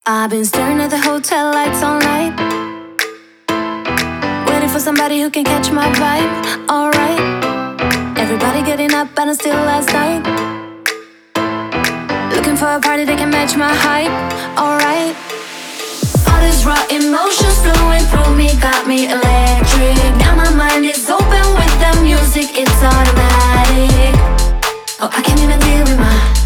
I've been staring at the hotel lights all night, waiting for somebody who can catch my vibe. Alright, everybody getting up and it's still last night, looking for a party that can match my hype. Alright, all these raw emotions flowing through me got me electric. Now my mind is open with the music, it's automatic. Oh, I can't even deal with my